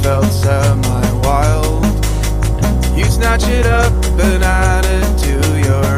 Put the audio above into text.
felt semi-wild. You snatch it up and add it to your